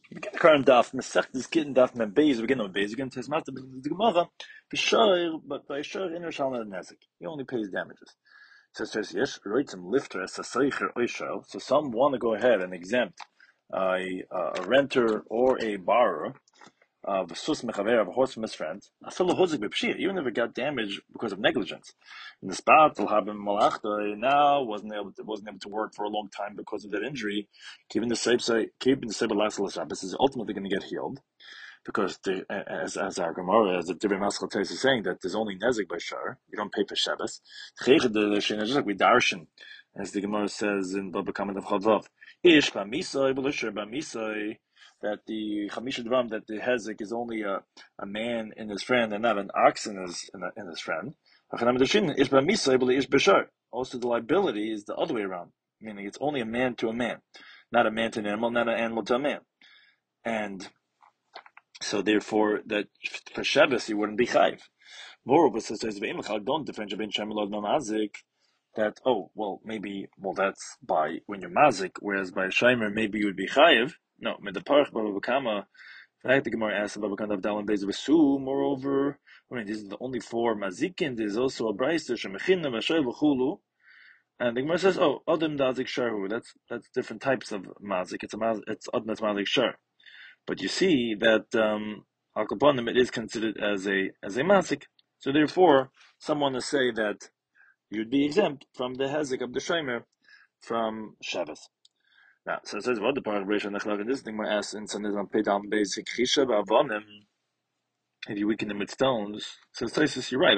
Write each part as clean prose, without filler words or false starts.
begin the current daf, Masechtas Gittin daf Mem Beis, we begin on Beis, again to his master, the Gemara, but by Shor in Shalna Nezik. He only pays damages. So it says, yes, Reitzim Lifter as a Seicher Oishel. So some want to go ahead and exempt a renter or a borrower of sus mechaver, of a horse from his friend, even if it got damaged because of negligence. In the spot, now wasn't able to work for a long time because of that injury. Keeping the Shabbos is ultimately going to get healed because as our Gemara, as the Divrei Maschal Tais is saying, that there's only nezik by shar. You don't pay for Shabbos. Just like we darshan, as the Gemara says in Baba Kamen of Chavav, ish b'misai b'lisher b'misai, that the Chamisha Dvam, that the Hezek is only a man in his friend and not an ox in his friend. Also, the liability is the other way around, meaning it's only a man to a man, not a man to an animal, not an animal to a man. And so therefore, that for Shabbos, he wouldn't be chayiv. Moreover, says don't differentiate between shemelod no mazik. That that's by when you're mazik, whereas by shimer maybe you would be chayiv. No, medaparach babakama. In fact, the Gemara asks about kind of dalan beis v'su. Moreover, these are the only four mazikin. There's also a brayser shemechinna v'shay v'chulu. And the Gemara says, "Oh, adam dazik sharhu." That's different types of mazik. It's adam mazik shar. But you see that al kaponim, it is considered as a masik. So therefore, someone to say that you'd be exempt from the hezek of the shomer from Shabbos. Now, so it says what the part of Rishon Nechlach, and this thing we're asking, so there's on Pedam basic Chisha ba'avonim, if you weaken them with stones. So it says you're right.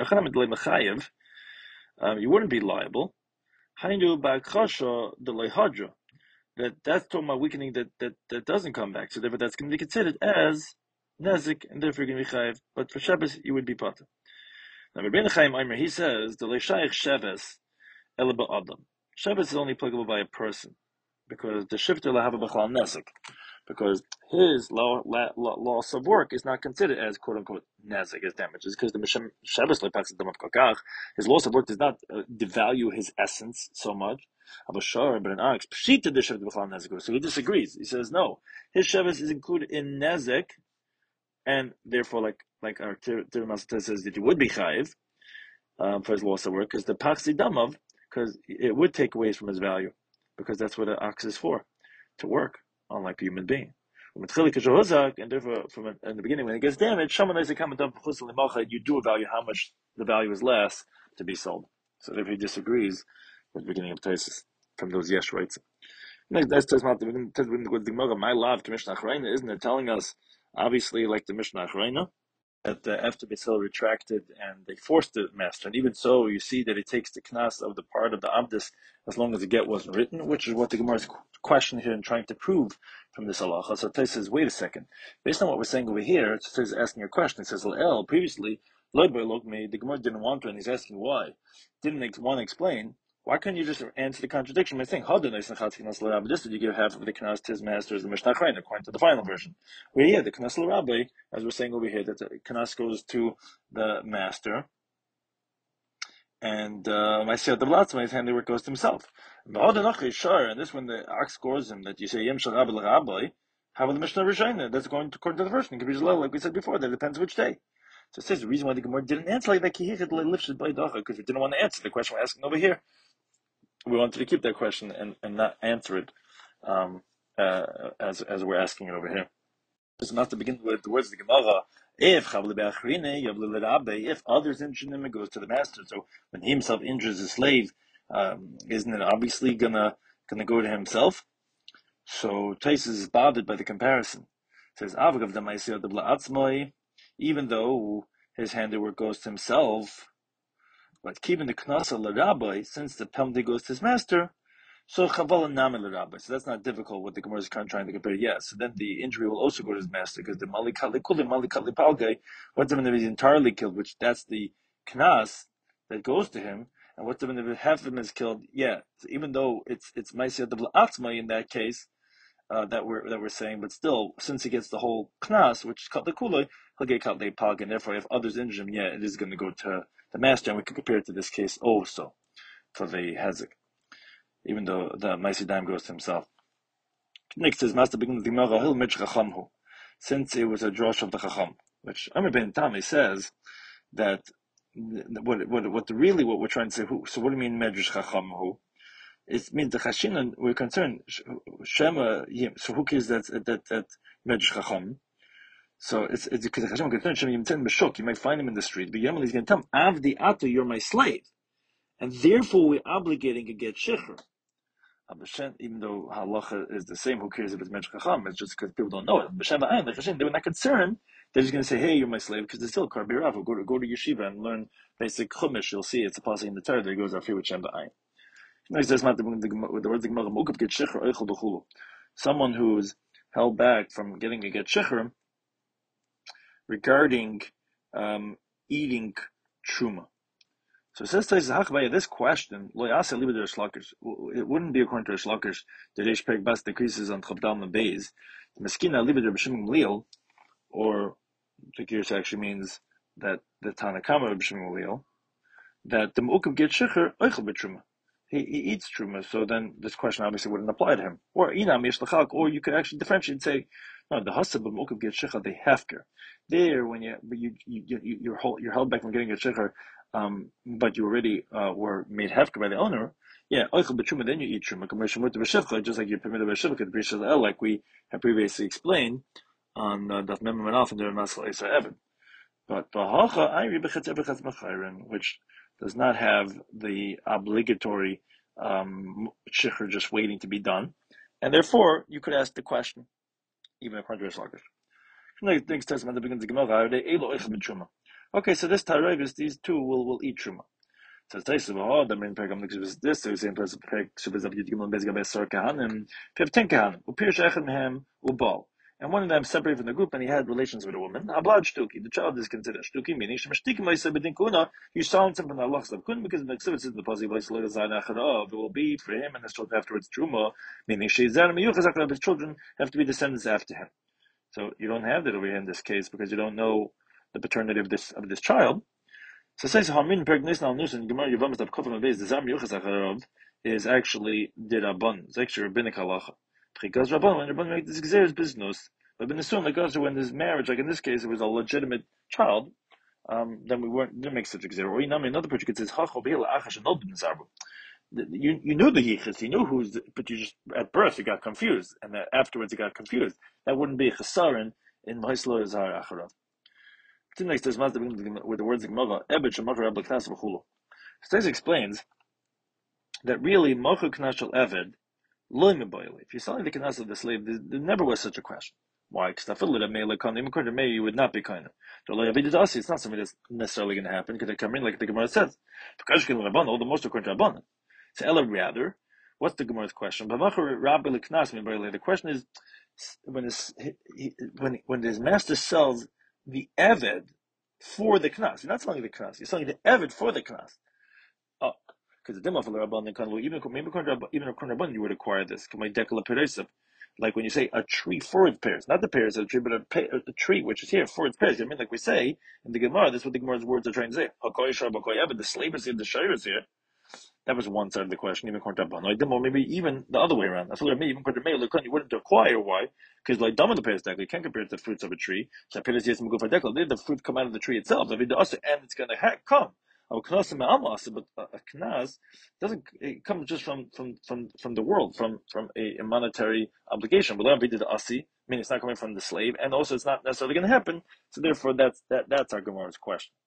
You wouldn't be liable. Hainu ba'chasha the lehadra. That's talking about weakening that doesn't come back. So therefore, that's going to be considered as nezik, and therefore you're going to be chayiv. But for Shabbos, you would be potter. Now, Rabbeinu Chaim Aimer, he says the leishayich Shabbos elaba adam. Shabbos is only applicable by a person because the shifter lahava b'chal nezik, because his loss of work is not considered as quote unquote nezik, as damages, because the Shabbos lepax damav kakach, his loss of work does not devalue his essence so much. Abashar, but an ox pshita the shifter b'chal nezik. So he disagrees. He says no, his Shabbos is included in nezik, and therefore, like our Tirmasa says, that he would be chayiv for his loss of work, because the paxi damav, because it would take away from his value, because that's what an ox is for, to work, unlike a human being. And therefore, in the beginning, when it gets damaged, you do value how much the value is less to be sold. So if he disagrees with the beginning of Taisus from those yesh rights. That's not the my love to Mishnah Achrayna, isn't it telling us, obviously, like the Mishnah Achrayna, that after Beisil retracted and they forced the master, and even so, you see that it takes the knas of the part of the abdus as long as the get wasn't written, which is what the Gemara is questioning here and trying to prove from this halacha. So Tais says, wait a second, based on what we're saying over here, it says asking a question. It says, "El previously, the Gemara didn't want to, and he's asking why. Didn't want to explain. Why couldn't you just answer the contradiction by saying, just did you give half of the knas to his master as the Mishnah Achrayna, according to the final version? Where here, the knas l'rabbi, as we're saying over here, that the knas goes to the master, and my siyat of latzma, his handiwork goes to himself. And this, when the ox scores him, that you say, yem shal rabbi l'rabbi, how will the Mishnah Rishayna? That's going to, according to the version, like we said before, that depends which day. So it says the reason why the Gemara didn't answer like that, because we didn't want to answer the question we're asking over here. We wanted to keep that question and not answer it as we're asking it over here. It's not to begin with the words of the Gemara. If others injure him, it goes to the master. So when he himself injures a slave, isn't it obviously gonna go to himself? So Tais is bothered by the comparison. It says even though his handiwork goes to himself, but keeping the knasa l'rabbi, since the penalty goes to his master, so chavala nami l'rabbi. So that's not difficult. What the Gemara is trying to compare. Yes, so then the injury will also go to his master, because the malikat palgay, what's if he's entirely killed, which that's the knas that goes to him, and what's if half of him is killed? Yeah, so even though it's ma'asiyat atzmai in that case, that we're saying, but still, since he gets the whole knas, which is katli kulay, he'll get katli palgay, and therefore, if others injure him, yeah, it is going to go to the master, and we can compare it to this case also for the hezek, even though the Maisi Daim goes to himself. Next is Master begins the Gemara Hil Mitch Chachamhu, since it was a drosh of the Chacham, which Amir Ben Tami says that what we're trying to say. So what do you mean Medrash Chachamhu? It means the Chashinan we're concerned Shema. So who cares that Medrash Chacham? So it's because the Chashinan concerned Shema Yimtzen B'Shuk. You might find him in the street, but Yamal is going to tell him Avdi Ato, you're my slave, and therefore we're obligating to get Shecher. Even though halacha is the same, who cares if it's Mensch Chacham? It's just because people don't know it. B'Shem V'ayin, the Chashin, they were not concerned. They're just going to say, "Hey, you're my slave," because there's still Karbi Rav. Go to yeshiva and learn basic chumash. You'll see it's a passage in the Torah that goes after with Shem V'ayin. Next, there's not with the words the Gemara Mukab get Shecher Eichel B'Chulu. Someone who's held back from getting a get Shecher regarding eating truma. So it says this question, it wouldn't be according to Shlakish, the Reish Perek Bas decreases on Chabdam and Beis. The Meskina Libid B'Shimon Gamliel, or the Kirsh actually means that the Tanakama B'Shimon Gamliel, that the Mu'ukab get Shecher Eichel B'Truma. He eats truma, so then this question obviously wouldn't apply to him. Or Inam Yeshlachak, or you could actually differentiate and say, no, the Hasab of Mu'ukab get Shecher, they hefker. There, when you're held back from getting a Shecher, but you already were made hefker by the owner, yeah, oichel b'truma, then you eat truma, just like you're permitted by shivcha, the b'rishal el, like we have previously explained on that member manaf and the Masal Esa Evan. But b'hacha ayri b'chetz ebechetz machayrin, which does not have the obligatory shikhr just waiting to be done, and therefore you could ask the question, even according to Rishlakish. Next testament that begins the Gemara, okay, so this Tarayvis, these two will eat truma. So the main program is this. So the same person Shabbos of Yidgimel Bez Gabes Sar Kahanim. If you have 10 Kahanim, Upir Shechem Mehem Ubal, and one of them separated from the group, and he had relations with a woman. Ablad Shtuki, the child is considered Shtuki, meaning Shemashtikim Ma'isa B'Din Kuna. You silence him from the Allah's of Kun, because the next is the positive voice Lo Zayin Acharav. It will be for him and his children afterwards Truma, meaning Sheizar Meyuchas Acharav. His children have to be descendants after him. So you don't have that over here in this case because you don't know the paternity of this child. So it says Hamin Pergnis Al Nus and Gemara Yavamas of Kofam Beis the Zam Yuchas Acharov is actually dirabban. It's actually rabbinic halacha. Because Rabban, when Rabban make this exeris business, but in assume like us when there's marriage, like in this case it was a legitimate child, then didn't make such exer. Or another particular says Hacho Beila Achash and Nod Zarbu. You knew the yichus, you knew who's, but you just at birth you got confused, and afterwards you got confused. That wouldn't be a chesaron in Mahislo Zahar Acharav. Next, there's with the words Gemara, Ebed Shemachar Abel Knas V'Chulu. Stais explains that really Mochu Knas Shel Eved Lo Mebayli. If you're selling the Knas of the slave, there never was such a question. Why? Because Tafillah Meila Kan, even according to Meir, you would not be kind of. It's not something that's necessarily going to happen because they come in like the Gemara says. All the most according to Rabbanan. So Ella rather, what's the Gemara's question? The question is when his master sells the Eved for the Knas. You're not selling the Knas, you're selling the Eved for the Knas. Oh, because the Dimah for the Rabban, even according to Rabban, you would acquire this. Like when you say a tree for its pears, not the pears of the tree, but a tree which is here for its pears. I mean, like we say in the Gemara, that's what the Gemara's words are trying to say. The slave is here, the shayr is here. That was one side of the question, even according to Rabban. Or maybe even the other way around. I feel like maybe even according to Meir, you wouldn't acquire. Why? Because like Dama the Peres you can't compare it to the fruits of a tree. So the fruit come out of the tree itself, and it's going to come. But a knas doesn't come just from the world, from a monetary obligation. But meaning it's not coming from the slave, and also it's not necessarily going to happen. So therefore, that's our Gemara's question.